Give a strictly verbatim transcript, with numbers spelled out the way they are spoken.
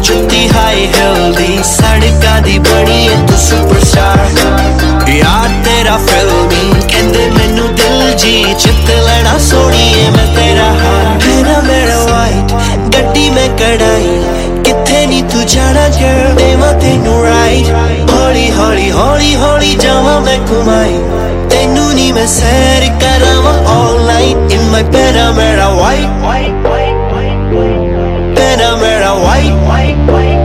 जुत्ती high heel दी सड़कां दी बनी है तू सुपरस्टार यार तेरा फिल्मी कहंदे मैनू दिल जी चित लेना सोहणीए मैं तेरा हार मेरा मेरा वाइट गड्डी मैं कढ़ाई किथे नी तू जाना girl देवां तैनू राइड हौली हौली हौली हौली जावां मैं घुमाई तैनू नी मैं सैर करावां all night in my better मेरा white better मेरा white